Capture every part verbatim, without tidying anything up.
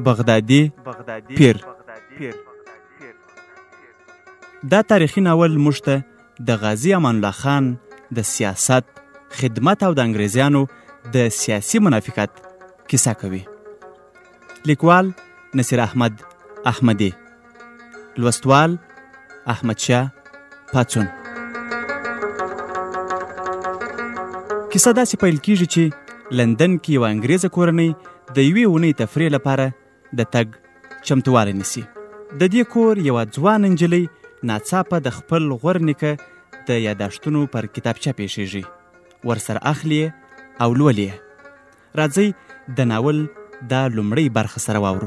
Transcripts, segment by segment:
بغدادي پیر. دا تاریخي ناول موږ ته د غازي امان الله خان د سیاست، خدمت او د انګریزیانو د سیاسي منافقت کیسه کوي. لیکوال نصیر احمد احمدی، لوستوال احمد شاه پاڅون. کیسه داسې پیل کیږي چې لندن کې یوه انګریزه کورنۍ د یوې اونۍ تفریح لپاره د تګ چمتووالی نیسي. د دې کور یوه ځوان نجلۍ ناڅاپه د خپل غور نیکه د یاداشتونو پر کتابچه پیښیږي، ورسره اخلي او لولي. راځئ د ناول دا لومړۍ برخه سره واورو.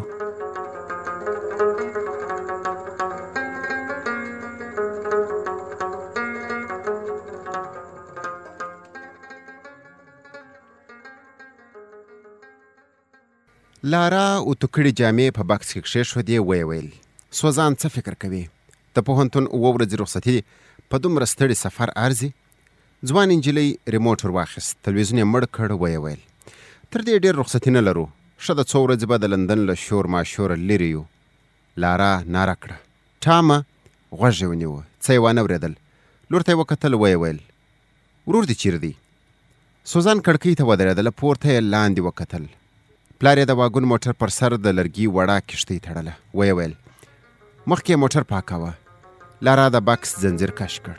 لارا اوتوکړې جامې په بکس کې کښېښودې، ویې ویل: سوزان څه فکر کوي؟ د پوهنتون اوه ورځې رخصتي په دومره ستړي سفر ارزي؟ ځوان نجلۍ ریموټ ور واخیست، تلویزیون یې مړ کړ، ویې ویل: تر دې ډېر رخصتي نه لرو، ښه د څو ورځې به د لندن له شور ماشوره لرې یو. لارا ناره کړه. ټامه غوږ یې ونیوه، څه یې وانه اورېدل. لور ته یې وکتل، ویې ویل: ورور دې چیرې دی؟ سوزان کړکۍ ته ودرېدله، پورته یې لاندې وکتل. پلار یې د واګون موټر پر سر د لرګي وړه کښتۍ تړله. ویې ویل: مخکې یې موټر پاکوه. لارا د بکس زنځیر کش کړ.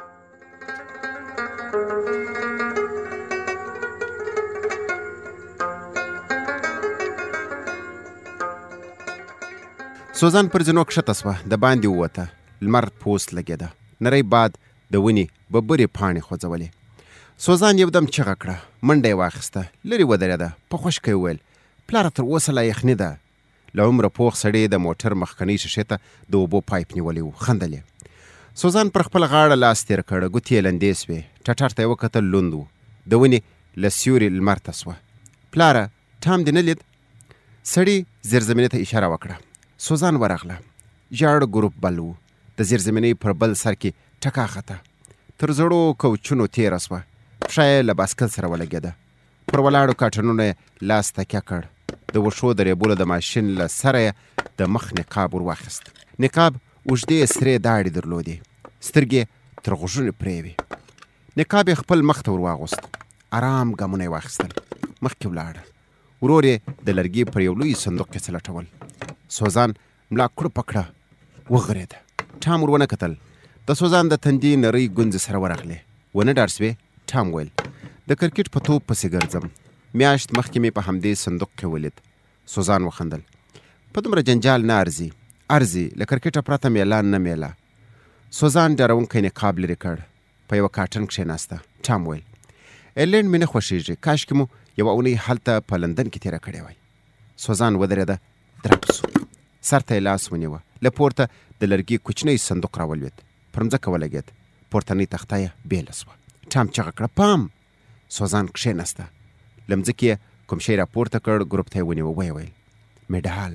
سوزان پر زینو کښته سوه، د باندې ووته. لمر پوست لګېده، نری باد د ونې ببرې پاڼې خوځولې. سوزان یودم چغه کړه، منډه یې واخیسته، لرې ودرېده. په خوشکه یې وویل: پلاره تر اوسه لا یخني ده. له عمره پوخ سړی د موټر مخکنۍ شیشې ته د اوبو پایپ نیولی و. خندل یې. سوزان پر خپله غاړه لاس تېر کړ، ګوتې یې لندې سوې. ټټر ته یې وکتل، لوند و. د ونې له سیوري لمر ته سوه. پلاره ټام دې نه لید؟ سړي زیرزمینۍ ته اشاره وکړه. سوزان ورغله. ژړ ګروپ بل و. د زیرزمینۍ پر بل سر کې ټکا خته. تر زړو کوچونو تېره سوه. پښه یې له باسکل سره ولګېده. پر ولاړو کاټنونو یې لاس تکیه کړ. د وښو د ریبولو د ماشین له سره یې د مخ نقاب ور واخیست. نقاب اوږدې سرې داړې درلودې، سترګې تر غوږونو پرې وې. نقاب یې خپل مخ ته ور واغوست. ارام ګامونه یې واخیستل، مخکې ولاړه. ورور یې د لرګي پر یو لوی صندوق کې څه لټول. سوزان ملا کړوپه کړه، وغرېده. ټام ور ونه کتل. د سوزان د تندي نرۍ ګونځې سره ورغلې. ونه ډار سوې. ټام ویل: د کرکټ په توپ پسې ګرځم. میاشت مخکې مې په همدې صندوق کې ولید. سوزان وخندل. په دومره جنجال نه ارزي، ارزي له کرکټه پرته میلان نه میله. سوزان ډارونکی نقاب لرې کړ. په یوه کاټن کښېناسته. ټام ویل: ایرلینډ مې نه خوښېږي، کاشکې مو یوه اونۍ هلته په لندن کې تېره کړې وای. سوزان ودرېده، درب سو. سر ته یې لاس ونیوه. له پورته د لرګي کوچنی صندوق راولوېد، پر مځکه ولګېد. پورتنۍ تخته یې بېله سوه. ټام چغه کړه: پام! سوزان کښېناسته. له مځکې یې کوم شی راپورته کړ، ګروپ ته یې ونیوه. ویې ویل: مډال.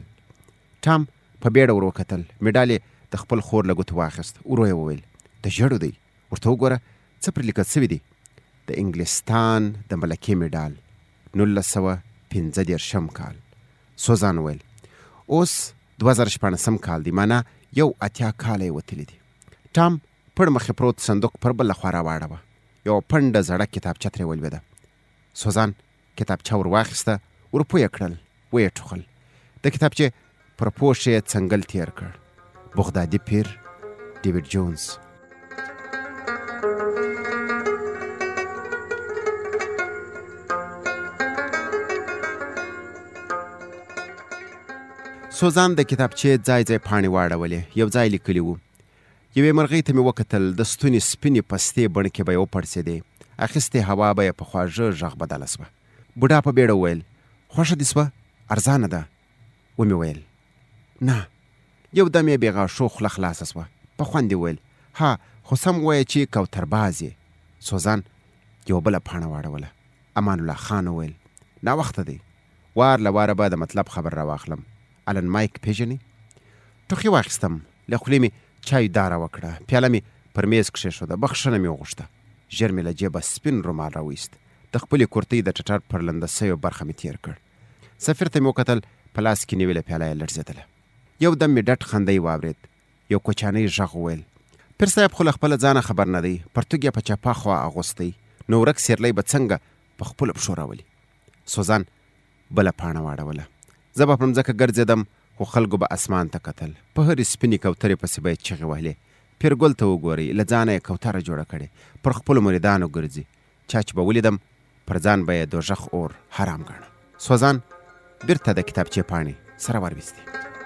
ټام په بیړه ور وکتل. مډال یې د خپل خور له ګوتو واخیست. ورو یې وویل: د ژړو دی، ورته وګوره څه پرې لیکل سوي دي. د انګلستان د ملکې مډال، نولس سوه پنځه دېرشم کال. سوزان ویل: اوس دوه زره شپاړسم کال دی، معنا یو اتیا کاله یې وتلي دي. ټام پړ مخې پروت صندوق پر بله خوا راواړوه. یوه پنډه زړه کتابچه ترې ولوېده. سوزان کتابچه ور واخیسته، ور پویه کړل، ویې ټوخل. د کتابچې پر پوښ یې څنګل تېر کړ. بغدادي پیر، ډیویډ جونز. سوزان د کتابچې ځای ځای پاڼې واړولې. یو ځای لیکلي وو: یوې مرغۍ ته مې وکتل، د ستوني سپینې پستې بڼکې به یې وپړسېدې، اخیستې هوا به یې په خواږه غږ بدله سوه. بوډا په بیړه وویل: خوښه دې سوه؟ ارزانه ده. ومې ویل: نه. یو دم یې بې غاښو خوله خلاصه سوه. په خوند یې وویل: ها، خو سم ووایه چې کوترباز یې. سوزان یوه بله پاڼه واړوله. امان الله خان وویل: ناوخته دی، وار له واره به د مطلب خبر را واخلم. الن مایک پیژنې؟ ټوخي واخیستم. له خولې مې چای داره وکړه. پیاله مې پر میز کښېښوده. بخښنه مې وغوښته. ژر مې له جیبه سپین رومال راویست. د خپلې کورتۍ د ټټر پر لنده سویو برخه مې تېر کړ. سفیر ته مې وکتل. په لاس کې نیولې پیاله یې لړزېدله. یو دم مې ډټ خندی واورېد. یو کوچانی غږ وویل: پیر صاحب خو له خپله ځانه خبر نه دی، پرتوګ یې په چپا خوا اغوستی، نو ورک سیرلی به څنګه په خپلو پښو راولي. سوزان بله پاڼه واړوله. زه به پر مځکه ګرځېدم، خو خلکو به اسمان ته کتل. په هرې سپینې کوترې پسې به یې چغې وهلې: پیرګل ته وګورئ، له ځانه یې کوتره جوړه کړې، پر خپلو مریدانو ګرځي. چا چې به ولیدم پر ځان به یې دوژخ اور حرام ګاڼه. سوزان بیرته د کتابچې پاڼې سره ورویستې.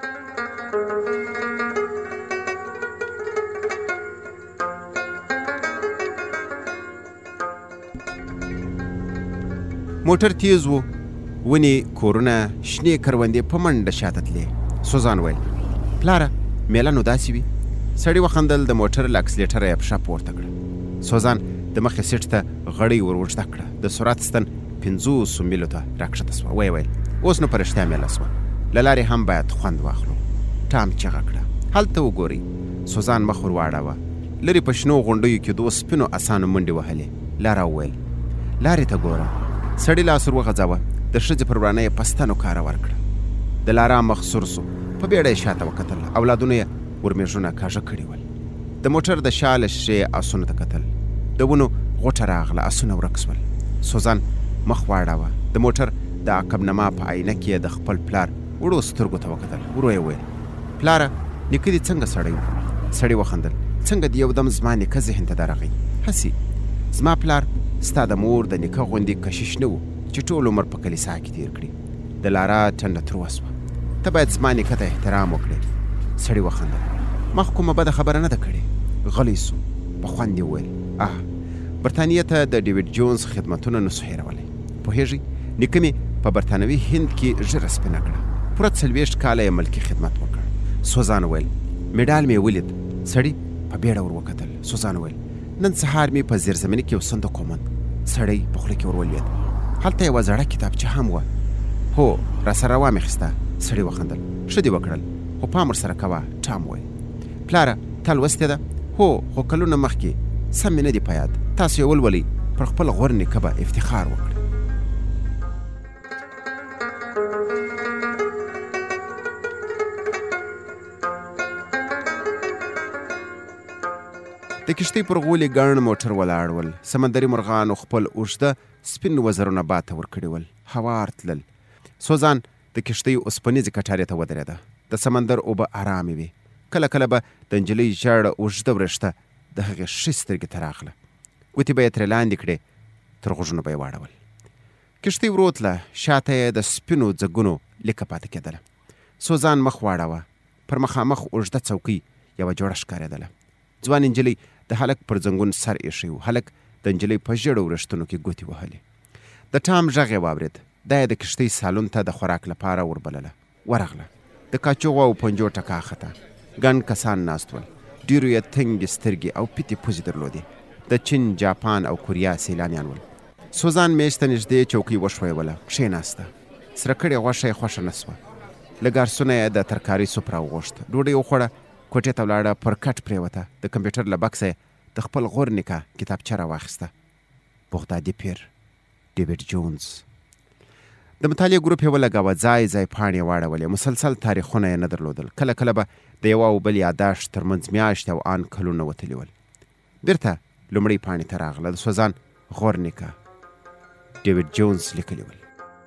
موټر تیز و، ونې، کورونه، شنې کروندې په منډه شاته تلې. سوزان ویل: پلاره میله نو داسې وي. سړي وخندل. د موټر له اکسلیټره یې پښه پورته کړه. سوزان د مخې سیټ ته غړۍ ور اوږده کړه. د سرعت ستن پنځوسو میلو ته راکښته سوه. ویې ویل: اوس نو په رښتیا میله سوه، له لارې هم باید خوند واخلو. ټام چغه کړه: هلته وګورئ. سوزان مخ ور واړوه. لرې په شنو غونډیو کې دوو سپینو اسانو منډې وهلې. لاره وویل: لارې ته ګوره. سړي لاس ور وغځاوه. د ښځې پر ورانه یې پستنو کاره ورکړه. د لاره مخ سور سو. په بیړه یې شاته وکتل. اولادونه یې ورمېږونه کاږه کړي ول. د موټر د شا له شیشې آسونو ته کتل. د ونو غوټه راغله، آسونه ورک سول. سوزان مخ واړاوه. د موټر د عقب نما په آینه کې یې د خپل پلار وړو سترګو ته وکتل. ورو یې وویل: پلاره نیکه دې څنګه سړی و؟ سړي وخندل: څنګه دې یو دم زما نیکه ذهن ته درغی؟ هسې زما پلار ستا د مور د نیکه غوندې کشیش نه و چې ټول عمر په کلیسا کې تیر کړي. د لاره ټنډه تروه سوه. ته باید زما نیکه ته احترام وکړې. سړي وخندل: ما خو کومه بده خبره نه ده کړې. غلی سو. په خوند یې وویل: اه، برطانیې ته د ډیویډ جونز خدمتونه نسو هېرولی. پوهېږئ نیکه مې په برطانوي هند کې ژیره سپینه کړه. پوره څلوېښت کاله یې ملکي خدمت وکړ. سوزان وویل: میډال مې ولید. سړي په بیړه ور وکتل. سوزان وویل: نن سهار مې په زیرزمیني کې یو صندوق وموند. سړی په خوله کې ور ولوېد. هلته یوه زړه کتابچه هم وه. هو، راسره وامیخسته. سړي وخندل: ښه دې وکړل، خو پام ورسره کوه. ټام وویل: پلاره تا لوستې ده؟ هو، خو کلونه مخکې، سم مې نه دي په یاد. تاسو یې ولولئ، پر خپل غور نیکه به افتخار وکړي. د کښتۍ پر غولي ګڼ موټر ولاړ ول. سمندري مرغانو خپل اوږده سپین وزرونه باد ته ورکړي ول. هوار تلل. سوزان د کښتۍ اوسپنیزې کټارې ته ودرېده. د سمندر اوبه ارامې وې. کله کله به د نجلۍ ژړه اوږده وریښته د هغې ښې سترګې ته راغله. ګوتې به یې ترې لاندې کړې، تر غوږونو به یې واړول. کښتۍ ورو تله. شاته یې د سپینو ځګونو لیکه پاتې کېدله. سوزان مخ واړوه. پر مخامخ اوږده څوکۍ یوه جوړه ښکارېدله. ځوان نجلۍ د هلک پر زنګون سر ایښی و. هلک د نجلۍ په ژېړو وریښتونو کې ګوتې وهلې. د ټام غږ یې واورېد. دا یې د کښتۍ سالون ته د خوراک لپاره وربلله. ورغله. د کاچوغو او پنجو ټکا خته. ګڼ کسان ناست ول. ډېرو یې تنګې سترګې او پیتې پوزې درلودې. د چین، جاپان او کوریا سیلانیان ول. سوزان میز ته نږدې چوکۍ وښویوله. کښېناسته. سره کړې غوښه یې خوښه نه سوه. له ګارسونه یې د ترکاري سوپ راوغوښت. ډوډۍ وخوړه. کوټې ته ولاړه. پر کټ پرېوته. د کمپیوټر له بکسه د خپل غور نیکه کتابچه راواخیسته. بغدادي پیر، ډیویډ جونز. د مطالعې ګروپ یې ولګاوه. ځای ځای پاڼې واړولې. مسلسل تاریخونه یې نه درلودل. کله کله به د یوه او بل یاداشت ترمنځ میاشتې او آن کلونه وتلي ول. بیرته لومړۍ پاڼې ته راغله. د سوزان غور نیکه ډیویډ جونز لیکلي ول: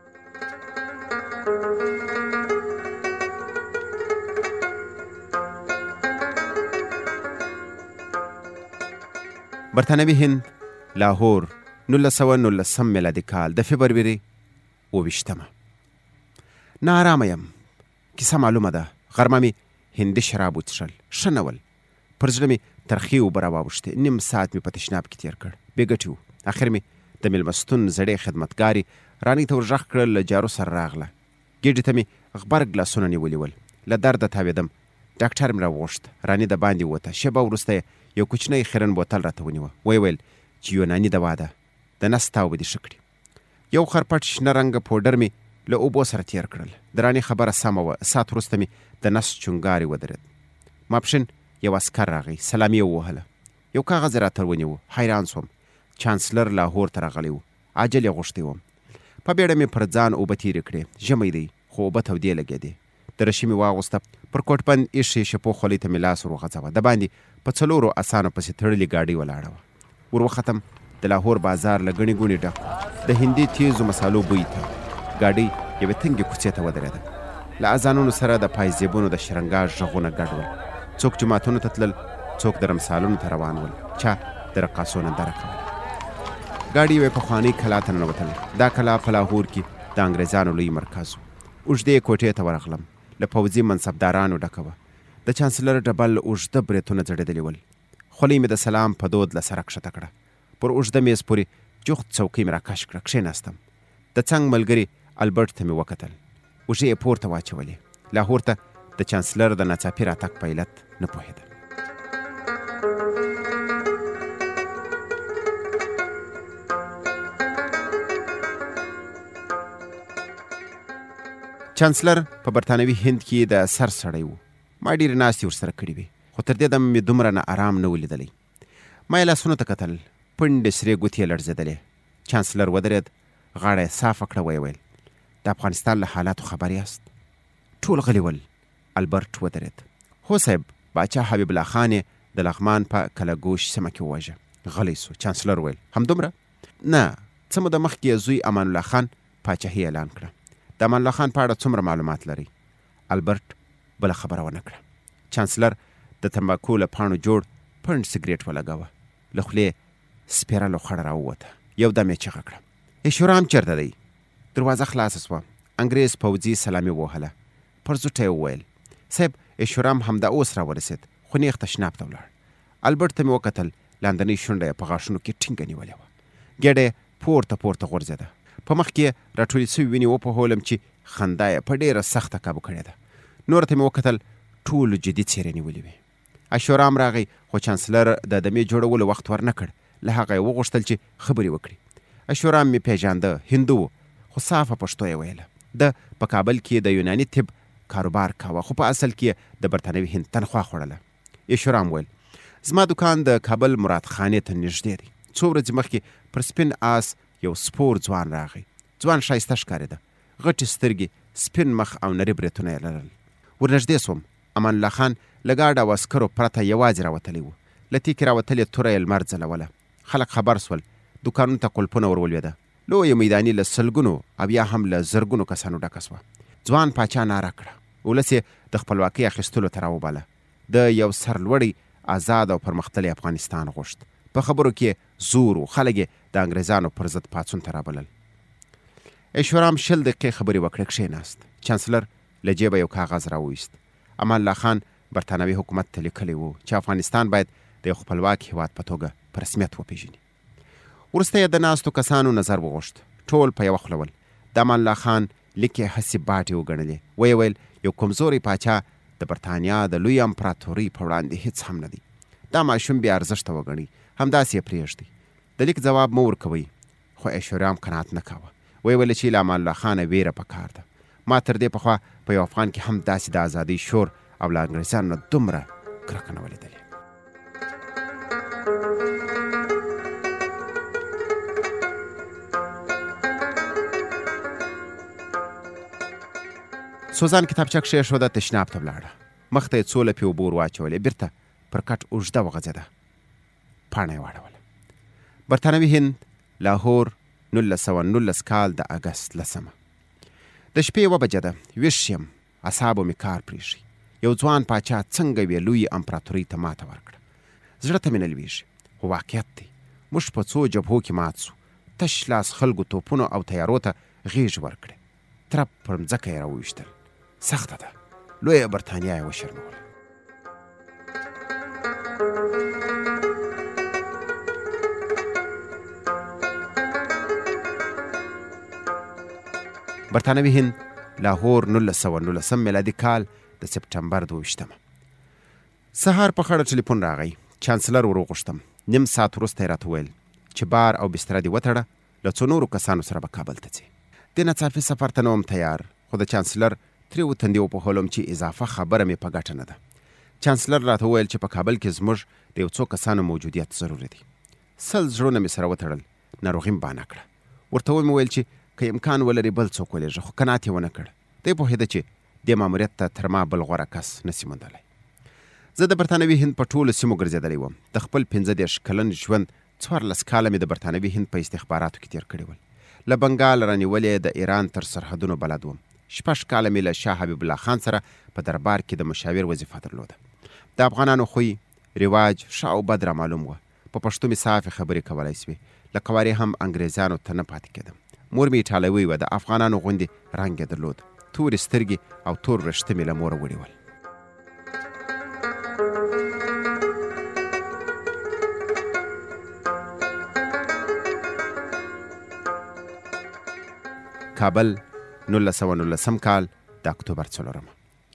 برطانوي هند، لاهور، نولس سوه نولسم میلادي کال د فبروري اوویشتمه. ناارامه یم. کیسه معلومه ده. غرمه مې هندي شراب وڅښل. ښه نه ول. پر زړه مې ترخې اوبه راواوښتې. نیم ساعت مې په تشناب کې تېر کړ. بې ګټې و. اخر مې د مېلمستون زړې خدمتګارې رانۍ ته ورغږ کړل. له جارو سره راغله. ګېډې ته مې غبرګ لاسونه نیولي ول. له درده تاوېدم. ډاکټر مې راوغوښت. راني د باندې ووته. شېبه وروسته یې یو کوچنی خیرن بوتل راته ونیوه. ویې ویل چې یوناني دوا ده، د نس تاو به دې ښه کړي. یو خرپټ شنه رنګه پوډر مې له اوبو سره تېر کړل. د راني خبره سمه وه. ساعت وروسته مې د نس چونګارې ودرېد. ماپښین یو عسکر راغی. سلامي یې ووهله. یو کاغذ یې راته ونیو. حیران سوم. چانسلر لاهور ته راغلی و. عاجل یې غوښتی وم. په بیړه مې پر ځان اوبه تېرې کړې. ژمی دی، خو اوبه تودې لګېدې. د رشي مې واغوسته، پر کوټبند ایښې شپو خولۍ ته مې لاس ور وغځوه. د باندې په څلورو اسانو پسې تړلې ګاډۍ ولاړه وه. ور وختم، د لاهور بازار له ګڼې ګوڼې ډک، د هندي تیزو مسالو بوی ته. ګاډۍ یوې تنګې کوڅې ته ودرېده. له اذانونو سره د پایزیبونو د شرنګا غږونه ګډ ول. څوک جوماتونو ته تلل، څوک د رمسالونو ته روان ول، چا د رقاصو ننداره کوله. ګاډۍ یوې پخوانۍ کلا ته ننوتل. دا کلا په لاهور کې د انګریزانو لوی مرکز و. اوږدې کوټې ته ورغلم، له پوځي منصبدارانو ډکه وه. د چانسلر ډبل اوږده برېتونه ځړېدلي ول. خولۍ مې د سلام په دود له سره کښته کړه. پر اوږده میز پورې جوخت څوکۍ مې راکش کړه. کښېناستم. د څنګ ملګري البرټ ته مې وکتل. اوږې یې پورته واچولې. لاهور ته د چانسلر د ناڅاپي راتګ په علت نه پوهېده. چانسلر په برطانوي هند کې د سر سړی و. ما ډېرې ناستې ورسره کړې وې، خو تر دې دمه مې دومره نه ارام نه ولیدلی. ما یې لاسونو ته کتل، پنډې سرې ګوتې یې لړزېدلې. چانسلر ودرېد، غاړه یې صافه کړه، ویې ویل د افغانستان له حالاتو خبر یاست؟ ټول غلي ول. البرټ ودرېد. هو صاحب، باچا حبیب الله خان یې د لغمان په کلګوش سیمه کې وواژه. غلی سو. چانسلر ویل همدومره؟ نه، څه موده مخکې یې زوی امان الله خان پاچاهي اعلان کړه. د امان الله خان په اړه څومره معلومات لري؟ البرټ بله خبره ونه کړه. چانسلر د تمباکو له پاڼو جوړ پنډ سګرېټ ولګاوه. له خولې سپېره لوخړه راووته. یو دم یې چیغه کړه، ایشورام چېرته دی؟ دروازه خلاصه سوه. انګریز پوځي سلامي ووهله. پر زوټه یې وویل صاحب، ایشورام همدا اوس راورسېد، خو نیغ تشناب ته ولاړ. البرټ ته مې وکتل. لاندنۍ شونډه یې په غاښونو کې ټینګه نیولې وه. ګېډه یې پورته پورته غورځېده. په مخ کې راټولې سوي وینې وپوهولم چې خندا یې په ډېره سخته کابو کړې ده. نور ته مې وکتل، ټولو جدي څېرې نیولې وې. ایشورام راغی، خو چانسلر د دمې جوړولو وخت ورنه کړ. له هغه یې وغوښتل چې خبرې وکړي. ایشورام مې پیژانده، هندو و، خو صافه پښتو یې ویله. د په کابل کې د یوناني طب کاروبار کاوه، خو په اصل کې د برطانوي هند تنخوا خوړله. ایشورام ویل زما دکان د کابل مراد خانې ته نږدې دی. څو ورځې مخکې پر سپین آس یو سپور ځوان راغی. ځوان ښایسته ښکارېده، غټې سترګې، سپین مخ او نري برېتونه یې لرل. ورنږدې سوم. امان الله خان له ګارډ او عسکرو پرته یوازې راوتلی و. له تیکې راوتلې توره یې لمر ځلوله. خلک خبر سول. دوکانونو ته قلفونه ور ولوېده. لویه میداني له سلګونو او یا هم له زرګونو کسانو ډکه سوه. ځوان پاچا ناره کړه. ولس یې د خپلواکۍ اخیستلو ته راوباله. د یو سرلوړی، آزاد او پرمختللی افغانستان غوښت. په خبرو کې زور و. خلک یې د انګریزانو پر ضد پاڅون ته رابلل. ایشورام شل دقیقې خبرې وکړې. کښېناست. چانسلر له جیبه یو کاغذ راوویست. امان الله خان برطانوي حکومت ته لیکلی و چې افغانستان باید د یو خپلواک هېواد په توګه په رسمیت وپېژني. وروسته یې د ناستو کسانو نظر وغوښت. ټول په یوه خوله ول. د امان الله خان لیک یې هسې باټې وګڼلې. ویې ویل یو کمزوری پاچا د برطانیا د لوی امپراتورۍ په وړاندې هېڅ هم نه دی. دا ماشوم بې ارزښته وګڼئ، همداسې یې پرېږدئ. د لیک ځواب مه ورکوئ. خو ایشورام قناعت نه کاوه. ویې ویل چې له امان الله خانه ویره پکار ده. ما تر دې پخوا په یو افغان کې هم داسې د ازادۍ شور او له انګریزانو نه دومره کرکه نه ولیدلې. سوزان کتابچه کښېښوده، تشناب ته ولاړه. مخ ته یې څو لپې اوبه ور واچولې. بېرته پر کټ اوږده وغځېده. پاڼه یې واړوله. برطانوي هند، لاهور، نولس سوه نولس کال د اګست لسمه. د شپې یوه بجه ده. ویښ یم. اعصابو مې کار پرېښي. یو ځوان پاچا څنګه یوې لویې امپراتورۍ ته ماته ورکړه. زړه ته مې نه لوېږي، خو واقعیت دی. موږ په څو جبهو کې مات سو. تش لاس خلکو توپونو او تیارو ته غېږ ورکړې. ترپ پر مځکه یې راوویشتل. سخته ده. لویه برطانیا یې وشرموله. برطانوي هند، لاهور، نولس سوه نولسم میلادي کال د سپټمبر دوه ویشتمه. سهار په خړه ټلیفون راغی. چانسلر ور وغوښتم. نیم ساعت وروسته یې راته ویل چې بار او بستره دې وتړه، له څو نورو کسانو سره به کابل ته ځې. دې ناڅاپي سفر ته نه وم تیار، خو د چانسلر ترې وتندې وپوهولم چې اضافه خبره مې په ګټه نه ده. چانسلر راته وویل چې په کابل کې زموږ د یو څو کسانو موجودیت ضروري دی. سل زړونه مې سره وتړل. ناروغي مې بانه کړه. ورته ومې ویل چې که امکان ولري بل څوک ولېږه، خو قناعت یې ونه کړ. دی پوهېده چې دې ماموریت ته تر ما بل غوره کس نسي موندلی. زه د برطانوي هند په ټولو سیمو ګرځېدلی وم. د خپل پنځه دېرش کلن ژوند څوارلس کاله مې د برطانوي هند په استخباراتو کې تېر کړي ول. له بنګال رانیولې د ایران تر سرحدونو بلد وم. شپږ کاله مې له شاه حبیب الله خان سره په دربار کې د مشاور وظیفه درلوده. د افغانانو خوی رواج ښه او بد را معلوم وه. په پښتو مې صافې خبرې کولی سوې. له قوارې هم انګریزانو ته نه پاتې کېدم. مور مې ایټالوي وه. د افغانانو غوندې رنګ یې درلود. تورې سترګې او تور وریښته مې له موره وړي ول. کابل نولس سوه نولسم کال د اکتوبر څلورمه.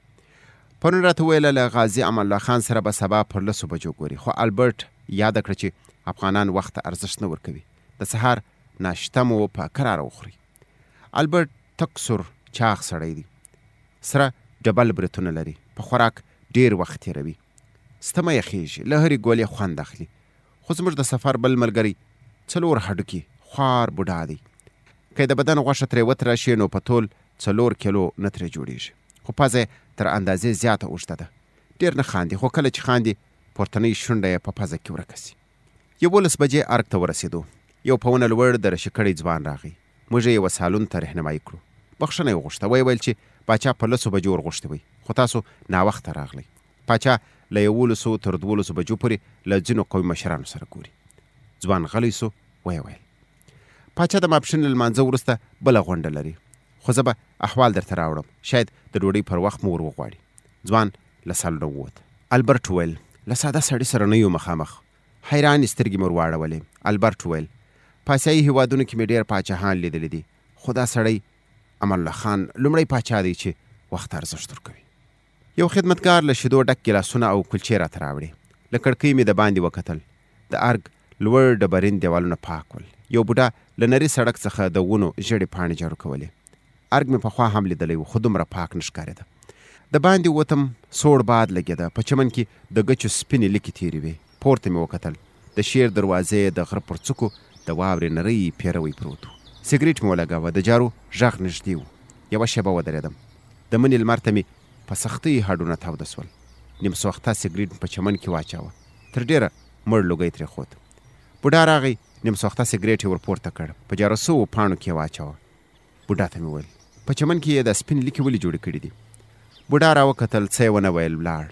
پرون راته ویله له غازي امان الله خان سره به سبا پر لسو بجو ګوري. خو البرټ یاده کړه چې افغانان وخت ته ارزښت نه ورکوي. د سهار ناشته مو په کراره وخوري. البرټ تک سور چاغ سړی دی. سره ډبل برتونه لري. په خوراک ډیر وخت تېروي. ستمه یې خیږي. له هرې ګولې خوند اخلي. خو زموږ د سفر بل ملګری څلور هډوکي خوار بوډا دی. که د بدن غوښه ترې وتره شي نو په تول څلور کیلو نه ترې جوړیږي. خو پزه تر اندازې زیاته اوږده ده. ډېر نه خاندي. خو کله چې خاندي پورتنۍ شونډه یې په پزه کې ورکه سي. یولس بجې ارګ ته ورسېدو. یو په ونه لوړ د رشکړی ځوان راغی. موږ یې یوه سالون ته رهنمایي کړو. بخښنه یې وغوښته. ویې ویل چې پاچا په لسو بجو ورغوښتي وئ، خو تاسو ناوخته راغلی. پاچا له یولسو تر دولسو بجو پورې له ځینو قومي مشرانو سره ګوري. ځوان غلی سو. ویې ویل پاچا د ماپښین له لمانځه وروسته بله غونډه لري، خو زه به احوال درته راوړم. شاید د ډوډۍ پر وخت مو ور وغواړي. ځوان له سالونه ووت. البرټ وویل له ساده سړي سره نه یو مخامخ. حیرانې سترګې مې ور واړولې. البرټ وویل په اسیایي هېوادونو کې مې ډېر پاچاهان لیدلی دي، خو دا سړی امان الله خان لومړی پاچا دی چې وخت ارزښت ورکوي. یو خدمتګار له شیدو ډک ګیلاسونه او کلچې راته راوړې. له کړکۍ مې د باندې وکتل. د ارګ لوړ ډبرین دیوالونه پاک ول. یو بوډا له نري سړک څخه د ونو ژړې پاڼې جارو کولې. ارګ مې پخوا هم لیدلی و، خو دومره پاک نه ښکارېده. د باندې ووتم. سوړ باد لګېده. په چمن کې د ګچو سپینې لیکې تېرې وې. پورته مې وکتل. د شیر دروازې د غره پر څوکو د واورې نری پیروی پروت و. سګریټ مې ولګاوه. د جارو غږ نږدې و. یوه شېبه ودرېدم. د مني لمر ته مې په سختۍ هډونه تاوده سول. نیم سوخته سګریټ په چمن کې واچاوه. تر ډېره مړ لوګی ترې خوت. بوډا راغی. نیم سوخته سګریټ یې ور پورته کړ. په جارو سوو پاڼو کې یې واچاوه. بوډا ته مې وویل په چمن کې یې د سپین لیکې ولې جوړې کړي دي؟ بوډا را وکتل. څه یې ونه ویل. ولاړ.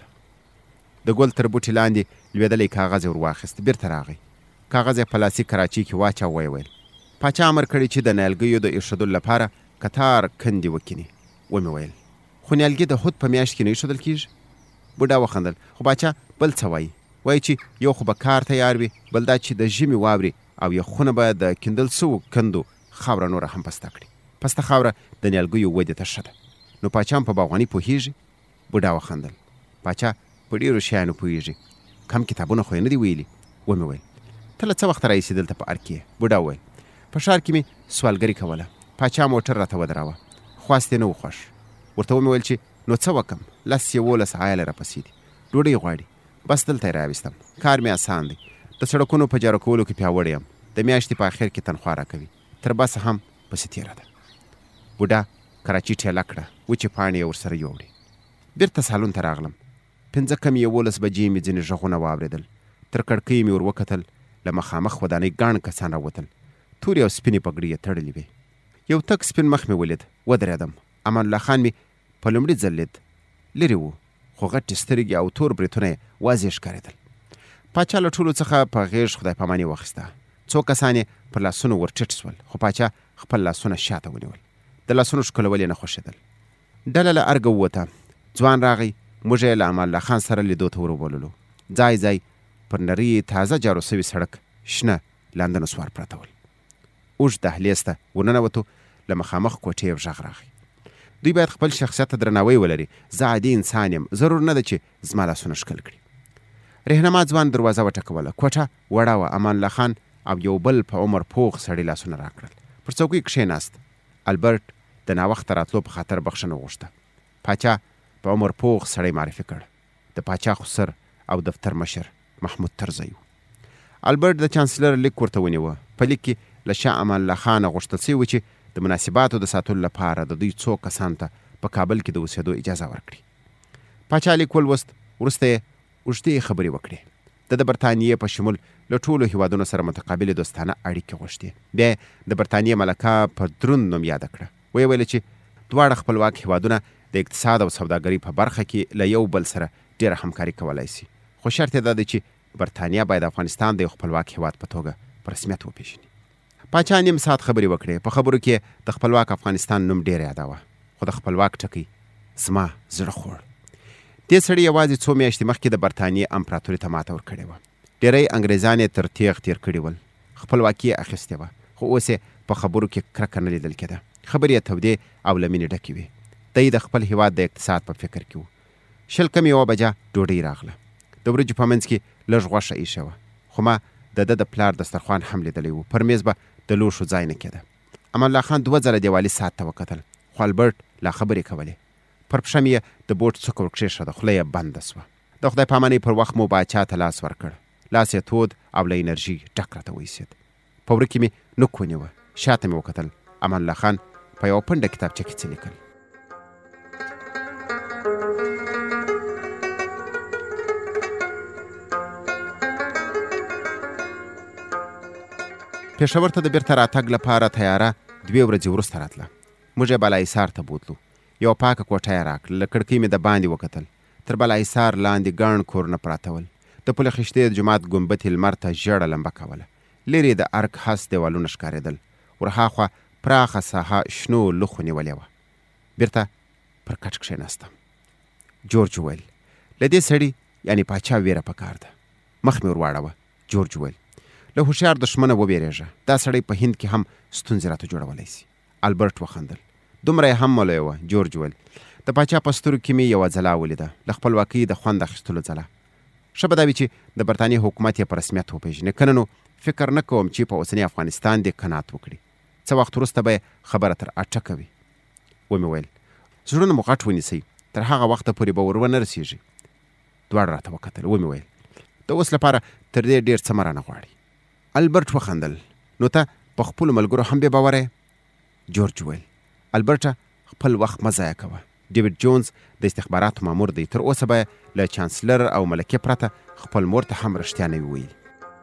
د ګل تر بوټي لاندې لوېدلی کاغذ یې ور واخیست. بیرته راغی. کاغذ یې په لاسي کراچۍ کې واچاوه. ویې ویل پاچا امر کړی چې د نیالګیو د ایښودلو لپاره کتار کندې وکیني. ومې ویل خو نیالګي د هود په میاشت کې نه ایښودل کېږي؟ بوډا وخندل. خو باچا بل څه وایي؟ وایي چې یو خو به کار تیار وي، بل دا چې د ژمي واورې او یخونه به د کیندل سوو کندو خاوره نوره هم پسته کړي. پسته خاوره د نیالګیو ودې ته ښه ده. نو پاچا هم په باغواني پوهېږي؟ بوډا وخندل. پاچا په ډېرو شیانو پوهېږي، کم کتابونه خو یې نه دي ویلي. ومې ویل ته له څه وخته راایسې دلته په ارګ کې؟ بوډا وویل په ښار کې مې سوالګري کوله. پاچا موټر راته ودراوه. خواست یې نه و خوښ. ورته ومې ویل چې نو څه وکم؟ لس یولس عیاله راپسې دي، ډوډۍ غواړي. بس دلته یې راویستم. کار مې اسان دی. د سړکونو په جارو کولو کې پیاوړی یم. د میاشتې په اخر کې تنخوا راکوي. تر بسه هم پسې تېره ده. بوډا کراچۍ ټېله کړه. وچې پاڼې یې ورسره یوړې. بېرته سالون ته راغلم. پنځه کم یولس بجې مې ځینې غږونه واورېدل. تر کړکۍ مې ور وکتل. له مخامخ ودانۍ ګاڼ کسان راوتل. تورې او سپینې پګړۍ یې تړلې وې. یو تک سپین مخ مې ولید. ودرېدم. امان الله خان مې په لومړي ځل لید. لرې و، خو غټې سترګې او تور برېتونه یې واضح ښکارېدل. پاچا له ټولو څخه په غېږ خدای پاماني واخیسته. څو کسان یې پر لاسونو ور ټیټ سول، خو پاچا خپل لاسونه شاته ونیول. د لاسونو ښکلول یې نه خوښېدل. ډله له ارګه ووته. ځوان راغی. موږ یې له امان الله خان سره لیدو ته وربوللو. ځای ځای پر نري تازه جارو سوي سړک شنه لاندې نسوار پراته ول. اوږد دهلیز ته ورننوتو. له مخامخ کوټې یو غږ راغی. دوی باید خپل شخصیت ته درناوی ولري. زه عادي انسان یم، ضرور نه ده چې زما لاسونه ښکل کړي. رهنما ځوان دروازه وټکوله. کوټه وړه وه. امان الله خان او یو بل په عمر پوخ سړي لاسونه راکړل. پر څوکۍ کښېناست. البرټ د ناوخته راتلو په خاطر بخښنه وغوښته. پاچا په عمر پوخ سړی معرفي کړ. د پاچا خسر او دفتر مشر محمود طرزی و. البرټ د چانسلر لیک ورته ونیوه. په لیک کې له شاه امان الله خانه غوښتل شوي چې د مناسباتو د ساتلو لپاره د دوی څو کسانو ته په کابل کې د اوسېدو اجازه ورکړي. پاچا لیک ولوست، وروسته یې اوږدې خبرې وکړې. د د برطانیې په شمول له ټولو هیوادونو سره متقابلې دوستانه اړیکې غوښتې. بیا یې د برطانیې ملکه په دروند نوم یاده کړه. ویې ویل چې دواړه خپلواک هیوادونه د اقتصاد او سوداګرۍ په برخه کې له یو بل سره ډېره همکاري کولی شي، خو شرط یې دا دی چې برطانیه باید افغانستان د یو خپلواک هیواد په توګه په رسمیت وپېژني. پاچا نیم ساعت خبرې وکړې. په خبرو کې د خپلواک افغانستان نوم ډېر یاداوه، خو د خپلواک ټکی زما زړه خوړ. دې سړي یوازې څو میاشتې مخکې د برطانیې امپراتوري ته ماته ورکړې وه. ډېری انګریزان یې تر تیغ تیر کړي ول، خپلواکي یې اخیستې وه، خو اوس یې په خبرو کې کرکه نه لیدل کېده. خبرې یې تودې او له مینې ډکې وې. دی د خپل هیواد د اقتصاد په فکر کې و. شل کم یوه بجه ډوډۍ راغله. د وریجو په منځ کې لږ غوښه ایښې وه، خو ما د ده د پلار دسترخوان هم لیدلی و. پر میز به د لوښو ځای نه کېده. امان الله خان دوه ځله دیوالي ساعت ته وکتل، خو البرټ لا خبرې کولې. پر پښه مې د بوټ څوکه ورکښېښوده، خوله یې بنده سوه. د خدای پامانۍ پر وخت مو باچا ته لاس ورکړ. لاس یې تود او له انرژي ډک راته وایسېد. په وره کې مې نوک ونیوه. شاته مې وکتل. امان الله خان په یوه پنډه کتابچه کې څه لیکل. پېښور ته د بیرته راتګ لپاره تیاره دوې ورځې وروسته راتله. موږ یې بالاحصار ته بوتلو. یوه پاکه کوټه یې راکړه. له کړکۍ مې د باندې وکتل. تر بالاحصار لاندې ګڼ کورونه پراته ول. د پل خشتې د جومات ګنبد لمر ته ژېړه لمبه کوله. لرې د ارک هس دیوالونه ښکارېدل. ورهاخوا پراخه ساحه شنو لوښو نیولې وه. بیرته پر کټ کښېناستم. جورج وویل، له دې سړي یعنې پاچا ویره پکار ده. مخ مې ور واړوه. جورج وویل، له هوښیار دښمنه وبېرېږه. دا سړی په هند کې هم ستونزې راته جوړولی شي. البرټ وخندل. دومره یې هم ملوی وه. جورج وویل، د پاچا په سترګو کې مې یوه ځلا ولیده، له خپلواکۍ د خوند اخیستلو ځلا. ښه به دا وي چې د برطانیې حکومت یې په رسمیت وپېژني، که نه نو فکر نه کوم چې په اوسني افغانستان دې قناعت وکړي. څه وخت وروسته به یې خبره تر اټکه وي. ومې ویل، زړونه مو غټ ونیسئ، تر هغه وخته پورې به ور ونه رسېږي. دواړه راته وکتل. ومې ویل، د اوس لپاره تر دې ډېر څه مه رانه غواړي. البرټ وخندل. نو ته په خپلو ملګرو هم بې باوره یې؟ جورج وویل، البرټه خپل وخت مه ضایع کوه. ډیوډ جونز د استخباراتو مامور دی. تر اوسه به له چانسلر او ملکې پرته خپل مور ته هم رښتیا نه وي ویلي.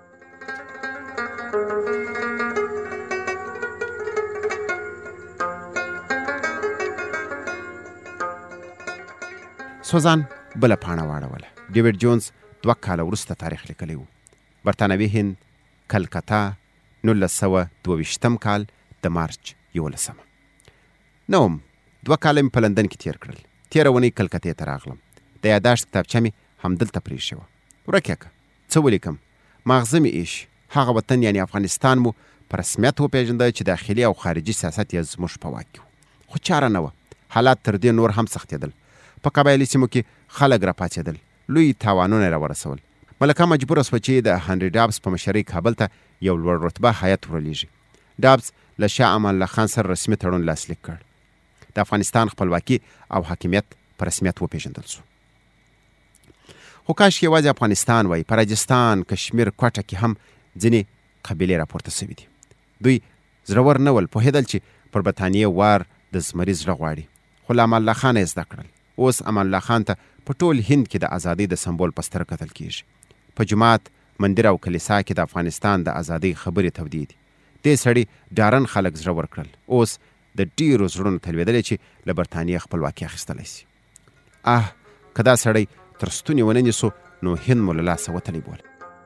سوزان بله پاڼه واړوله. ډیوډ جونز دوه کاله وروسته تاریخ لیکلی و. برطانوي هند، کلکتا، نولس سوه دوه ویشتم کال د مارچ یولسمه. نه وم دوه کاله مې په لندن کې تیر کړل. تېره اونۍ کلکتې ته راغلم. د یاداشت کتابچه مې همدلته پرېښې وه. ورکه که څه ولیکم؟ ماغزه مې ایښ. هغه وطن یعنې افغانستان مو په رسمیت وپېژنده چې داخلي او خارجي سیاست یې زموږ په واک کې و. خو چاره نه وه. حالات تر دې نور هم سختېدل. په قبایلي سیمو کې خلک راپاڅېدل. لوی تاوانونه یې راورسول. ملکه مجبوره سوه چې د هنري ډابس په مشرۍ کابل ته یو لوړ رتبه هیات ورلیږي. ډابس له شاه امان الله خان سره رسمي تړون لاسلیک کړ. د افغانستان خپلواکي او حاکمیت په رسمیت وپېژندل شو. خو کاش یوازې افغانستان وای. په راجستان، کشمیر، کوټه کې هم ځینې قبیلې راپورته سوي دي. دوی زړور نه ول. پوهېدل چې پر برطانیې وار د زمري زړه غواړي. خو له امان الله خان یې زده کړل. اوس امان الله خان ته په ټول هند کې د ازادۍ د سمبول په سترګه کتل کېږي. په جومات، مندر او کلیسا کې د افغانستان د ازادۍ خبرې تودې دي. دې سړي ډارن خلک زړه ورکړل. اوس د ډیرو زړونو تلوېدلی چې له برطانیې خپلواکي اخیستلی شي. اه که دا سړی تر ستونې ونه نیسو نو هند مو له لاسه وتلی بوله.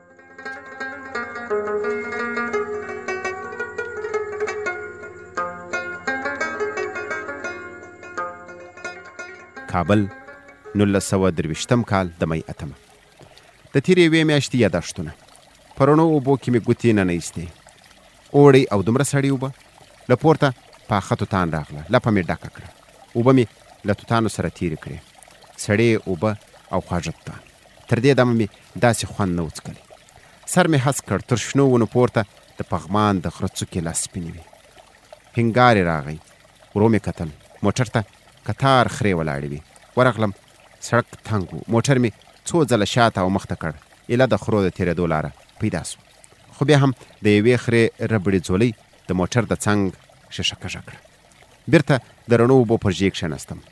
کابل، نولس سوه درویشتم کال د می اتمه. د تېرې یوې میاشتې یاداشتونه. په رڼو اوبو کې مې ګوتې ننیستې. اوړی او دومره سړې اوبه. له پورته پاخه توتان راغله. لپه مې ډکه کړه. اوبه مې له توتانو سره تېرې کړې. سړې اوبه او خواږه توتان. تر دې دمه مې داسې خوند نه وڅکلی. سر مې هڅ کړ. تر شنو ونو پورته د پغمان د غره څوکې لا سپینې وې. هنګارې راغی. ورو مې کتل. موټر ته کتار خرې ولاړې وې. ورغلم. سړک تنګ و. موټر مې څو ځله شاته او مخته کړ. ایله د خرو د تېرېدو لاره پیدا سوه. خو بیا هم د یوې خرې ربړې ځولۍ د موټر د څنګ ښیښه کږه کړه. بیرته د رڼو اوبو پر ژۍ کښېناستم.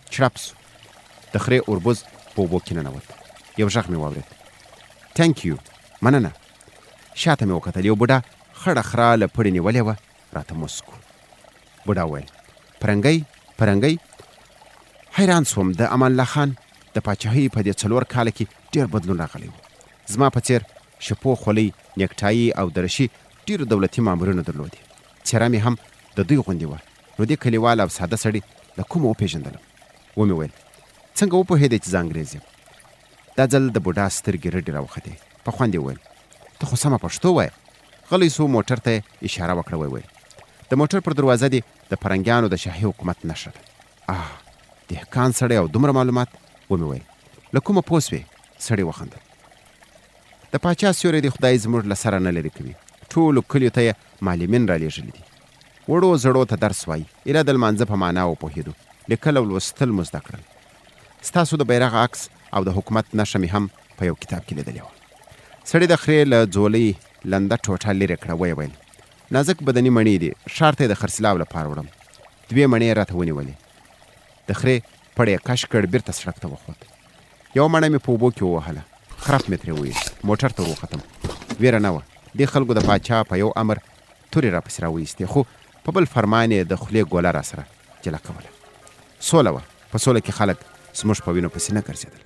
چړپ سو. د خرې اوربوز په اوبو کې ننوت. یو غږ مې واورېد. تhank you. مننه. شاته مې وکتل. یو بوډا خړه خره له پړې نیولې وه، راته مسکو. بوډا وویل پرنګۍ پرنګۍ. حیران سوم. د امان الله خان د پاچاهۍ په دې څلور کاله کې ډېر بدلون راغلی و. زما په څېر شپو خولۍ، نیکټایي او درشي ډېرو دولتي مامورینو درلودې. څېره مې هم د دوی غوندې وه. نو دې کلیوال او ساده سړي له کومه وپېژندلم. ومې ویل څنګه وپوهېدې چې زه انګرېز یم؟ دا ځل د بوډا سترګې رډې راوختې. په خوند یې وویل ته خو سمه پښتو وایه. غلی سو. موټر ته یې اشاره وکړه. ویل د موټر پر دروازه دې د فرنګیانو د شاهي حکومت نښه ده. آه دهقان سړی او دومره معلومات. ومې ویل له کومه پوه سوې؟ سړی وخندل. د پاچا سیوری دی خدای زموږ له سره نه لرې کوي. ټولو کلیو ته یې معلمین را لېږلي دي. وړو زړو ته درس وایي. ایله د لمانځه په معنا وپوهېدو. لیکل او لوستل مو زده کړل. ستاسو د بیرغ عکس او د حکومت نښه مې هم په یو کتاب کې لیدلې وه. سړي د خرې له ځولۍ لنده ټوټه لرې کړه. ویې ویل نازک بدني مڼې دي، ښار ته یې د خرڅلاو لپاره وړم. دوې مڼې یې راته ونیولې. د خرې پړی یې کش کړ، بېرته سړک ته وخوت. یوه مڼه مې په اوبو کې ووهله. خرپ مې ترې وویست. موټر ته وختم. ویره نه وه. دې خلکو د پاچا په یو امر تورې راپسې راویستې، خو په بل فرمان یې د خولې ګوله را سره جلا کوله. سوله وه. په سوله کې خلک زموږ په وینو پسې نه ګرځېدل.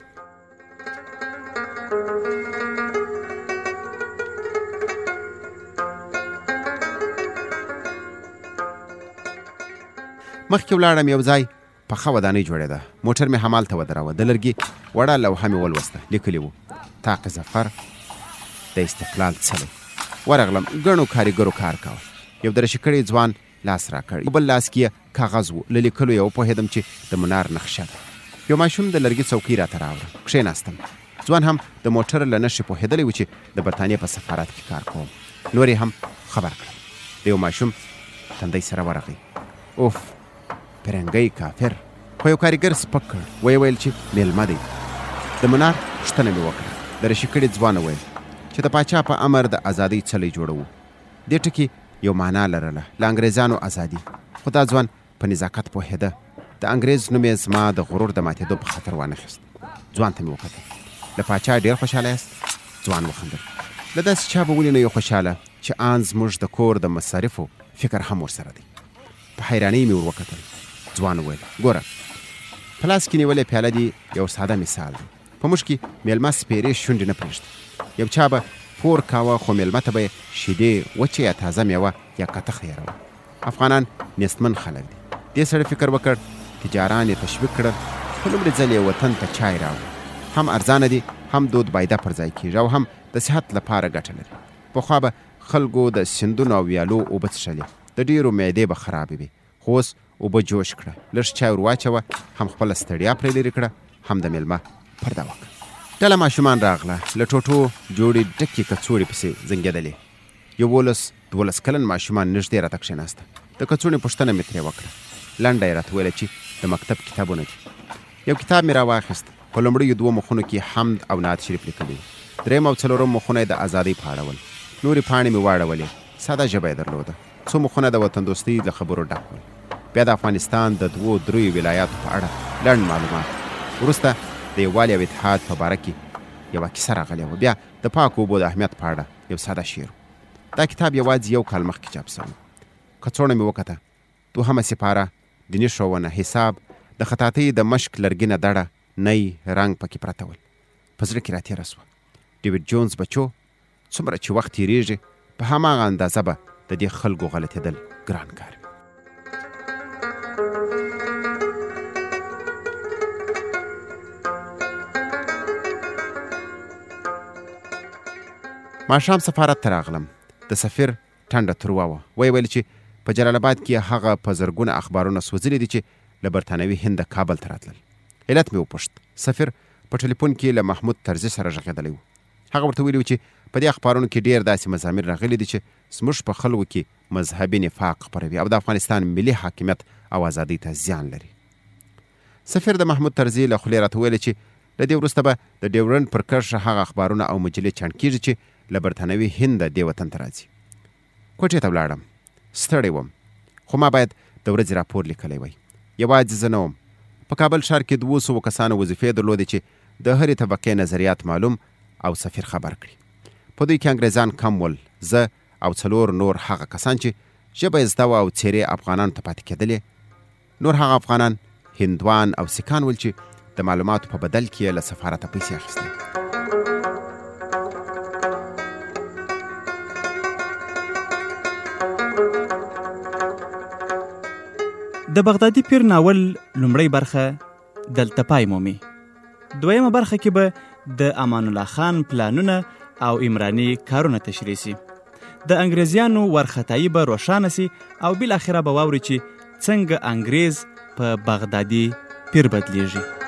مخکې ولاړم. یو ځای پخه ودانۍ جوړېده. موټر مې همالته ودراوه. د لرګي وړه لوحه مې ولوسته. لیکلي وو طاق ظفر د استقلال څلی. ورغلم. ګڼو کاریګرو کار کاوه. یو درشي کړی ځوان لاس را کړ. بل لاس کې کاغذ و. له لیکلو یې وپوهېدم چې د منار نقشه ده. یو ماشوم د لرګي څوکۍ راته راوړه. کښېناستم. ځوان هم د موټر له نښې پوهېدلی و چې د برټانیې په سفارت کې کار کوم. نور یې هم خبر کړم. د یو ماشوم تندی سره ورغی. اوف پرنګۍ کافر. خو یو کاریګر سپک کړ. ویې ویل چې میلمه دی. د منار پوښتنه مې وکړه. د رشي کړي ځوان وویل چې د پاچا په امر د ازادۍ څلی جوړوو. دې ټکي یو معنا لرله، له انګریزانو ازادي. خو دا ځوان په نزاکت پوهېده. د انګریز نوم یې زما د غرور د ماتېدو په خطر وانخیست. ځوان ته مې وکتل. له پاچا ډېر خوشحاله یاست؟ ځوان وخندل. له داسې چا به ولې نه یو خوشحاله چې آن زموږ د کور د مصارفو فکر هم ورسره دی. په حیرانۍ مې ور وکتل. ځوان وویل ګوره په لاس کې نیولې پیاله دي یو ساده مثال دی. په موږ کې میلمه سپېرې شونډې نه پرېږدي. یو چا به پور کاوه خو میلمه ته به یې شیدې، وچې یا تازه میوه یا کتخ هېروه. افغانان نیستمن خلک دي. دې سړي فکر وکړ تجاران یې تشویق کړل. په لومړي ځل یې وطن ته چای راوړ. هم ارزانه دي، هم دود بایده پر ځای کېږي او هم د صحت لپاره ګټه لري. پخوا به خلکو د سیندونو او ویالو اوبه څښلې. د ډېرو معدې به خرابې وي. خو اوس اوبه جوش کړه. لږ چای ور واچوه. هم خپله ستړیا پرې لرې کړه، هم د میلمه پرده وکړه. ډله ماشومان راغله. له ټوټو جوړې ډکې کڅوړې پسې زنګېدلې. یولس دولس کلن ماشومان نږدې راته کښېناسته. د کڅوړې پوښتنه مې ترې وکړه. لنډه یې راته ویله چې د مکتب کتابونه دي. یو کتاب مې راواخیست. په لومړیو دوو مخونو کې حمد او نعت شریف لیکلي. دریم او څلورم مخونه یې د ازادۍ په اړه ول. نورې پاڼې مې واړولې. ساده ژبه یې درلوده. څو مخونه د وطن دوستۍ له خبرو ډک ول. بیا د افغانستان د دوو دریو ولایاتو په اړه لنډ معلومات. وروسته د یووالي او اتحاد په باره کې یوه کیسه راغلې وه. بیا د پاکو اوبو د اهمیت په اړه یو ساده شعر. دا کتاب یوازې یو کال مخکې چاپ شوی. کڅوړه مې وکته. دوهمه سپاره، دیني ښوونه، حساب، د خطاطۍ د مشک لرګینه دړه، نی رنګ پکې پرته ول. په زړه کې راتېره سوه ډیویډ جونز بچو، څومره چې وخت تېرېږي په هماغه اندازه به د دې خلکو غلطېدل ګران کار وي. ماښام سفارت ته راغلم. د سفیر ټنډه تروه وه. ویې ویل چې په جلال آباد کې هغه په زرګونه اخبارونه سوځلي دي چې له برټانوي هند کابل ته راتلل. علت مې وپوښت. سفیر په ټلیفون کې له محمود طرزي سره غږېدلی و. هغه ورته ویلي و چې په دې اخبارونو کې ډېر داسې مضامین راغلي دي چې زموږ په خلکو کې مذهبي نفاق خپروي او د افغانستان ملي حاکمیت او ازادۍ ته زیان لري. سفیر د محمود طرزي له خولې راته ویل چې له دې وروسته به د ډیورنډ پر کرښه هغه اخبارونه او مجلې چاڼ کېږي چې له برټانوي هند دې وطن ته راځي. کوټې ته ولاړم. ستړی وم، خو ما باید د ورځې راپور لیکلی وی. یوازې زه نه وم، په کابل ښار کې دوه سوه کسانو وظیفې درلودې چې د هرې طبقې نظریات معلوم او سفیر خبر کړي. په دوی کې انګریزان کم ول، زه او څلور نور هغه کسان چې ژبه یې زده وه او څېرې افغانانو ته پاتې کېدلې. نور هغه افغانان هندوان او سیکان ول چې د معلوماتو په بدل کې یې له سفارته پیسې اخیستې. د بغدادي پیر ناول لومړی برخه دلته پای مومي. دویمه برخه کې به د امان الله خان پلانونه او عمراني کارونه تشریح سي. د انګریزیانو ورختایي به روښانه سي او بالاخره به واوري چې څنګه انګریز په بغدادي پیر بدلیږي.